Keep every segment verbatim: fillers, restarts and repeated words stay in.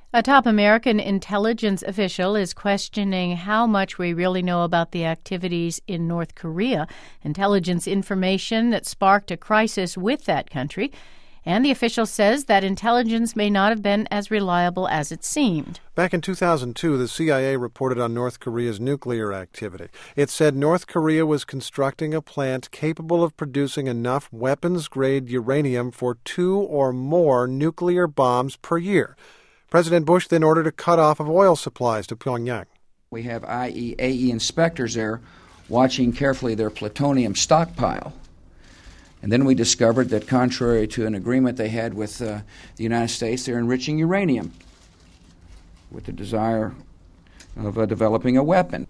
A top American intelligence official is questioning how much we really know about the activities in North Korea, intelligence information that sparked a crisis with that country. And the official says that intelligence may not have been as reliable as it seemed. Back in two thousand two, the C I A reported on North Korea's nuclear activity. It said North Korea was constructing a plant capable of producing enough weapons-grade uranium for two or more nuclear bombs per year. President Bush then ordered a cutoff of oil supplies to Pyongyang. We have I A E A inspectors there watching carefully their plutonium stockpile. And then we discovered that contrary to an agreement they had with uh, the United States, they're enriching uranium with the desire of uh, developing a weapon.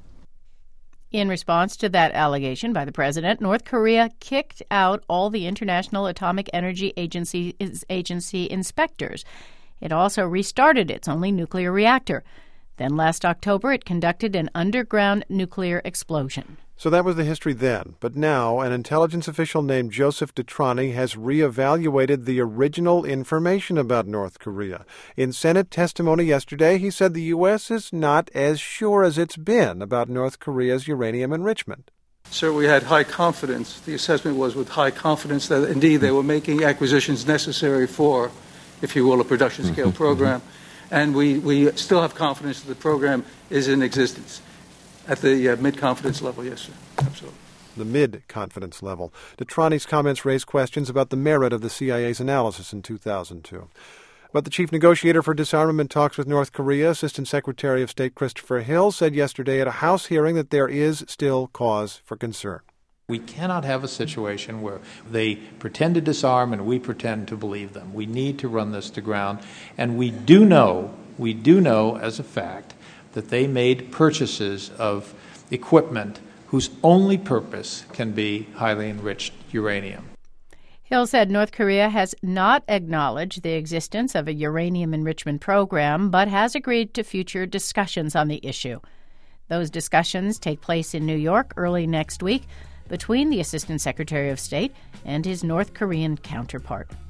In response to that allegation by the president, North Korea kicked out all the International Atomic Energy Agency, agency inspectors. It also restarted its only nuclear reactor. Then last October, it conducted an underground nuclear explosion. So that was the history then. But now, an intelligence official named Joseph Detrani has reevaluated the original information about North Korea. In Senate testimony yesterday, he said the U S is not as sure as it's been about North Korea's uranium enrichment. Sir, we had high confidence. The assessment was with high confidence that, indeed, they were making acquisitions necessary for, if you will, a production-scale program. And we, we still have confidence that the program is in existence. At the uh, mid-confidence level, yes, sir. Absolutely. The mid-confidence level. Detrani's comments raise questions about the merit of the C I A's analysis in two thousand two. But the chief negotiator for disarmament talks with North Korea, Assistant Secretary of State Christopher Hill, said yesterday at a House hearing that there is still cause for concern. We cannot have a situation where they pretend to disarm and we pretend to believe them. We need to run this to ground. And we do know, we do know as a fact, that they made purchases of equipment whose only purpose can be highly enriched uranium. Hill said North Korea has not acknowledged the existence of a uranium enrichment program, but has agreed to future discussions on the issue. Those discussions take place in New York early next week between the Assistant Secretary of State and his North Korean counterpart.